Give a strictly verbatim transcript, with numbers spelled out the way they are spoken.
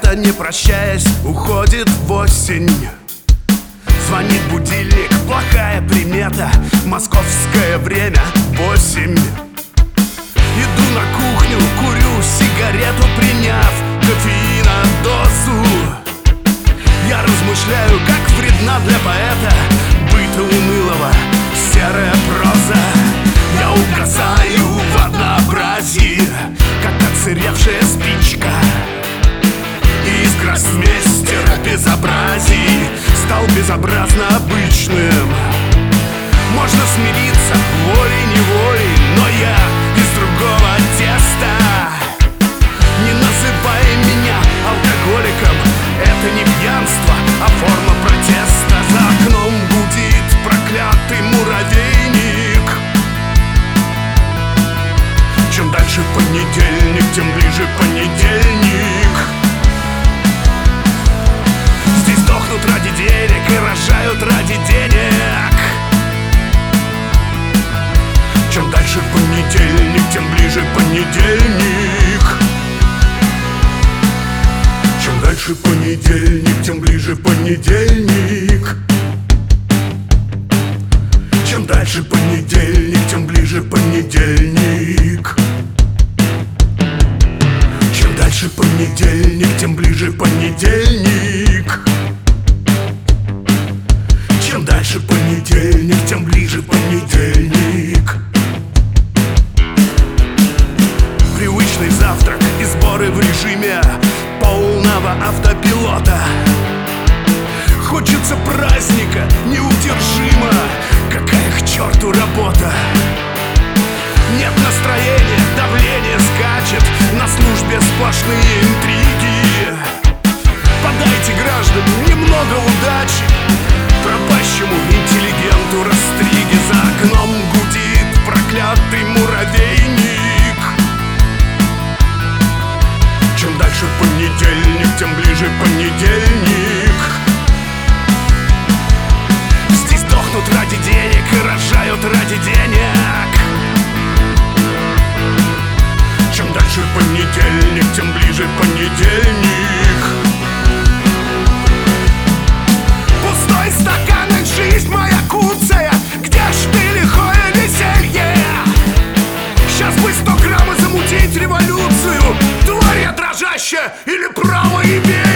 лето, не прощаясь, уходит в осень. Звонит будильник, плохая примета. Московское время восемь. Иду на кухню, курю сигарету, приняв кофеина дозу. Я размышляю, как вредна для поэта быта унылого серая проза. Я угасаю в однообразии, как отсыревшая спичка. И из гроссмейстера безобразий стал безобразно обычным. Можно смириться волей-неволей, но я из другого теста. Не называй меня алкоголиком, это не пьянство, а форма протеста. За окном гудит проклятый муравейник. Чем дальше понедельник, тем ближе понедельник. Здесь дохнут ради денег и рожают ради денег. Чем дальше понедельник, тем ближе понедельник. Чем дальше понедельник, тем ближе понедельник. Чем дальше понедельник, тем ближе понедельник. Чем дальше понедельник, тем ближе понедельник. Чем дальше понедельник, тем ближе понедельник. Привычный завтрак и сборы в режиме полного автопилота. Хочется праздника неудержимо. Какая к черту работа? Нет настроения, давление скачет. На службе сплошные интриги. Подайте, граждане, немного удачи пропащему интеллигенту растриги. За окном гудит проклятый муравейник. Чем дальше понедельник, тем ближе понедельник. Здесь дохнут ради денег и рожают ради денег. Чем дальше понедельник, тем ближе понедельник. Пустой стакан и жизнь моя куцая. Где ж ты, лихое веселье? Сейчас бы сто грамм и замутить революцию. Тварь я дрожащая или право имею?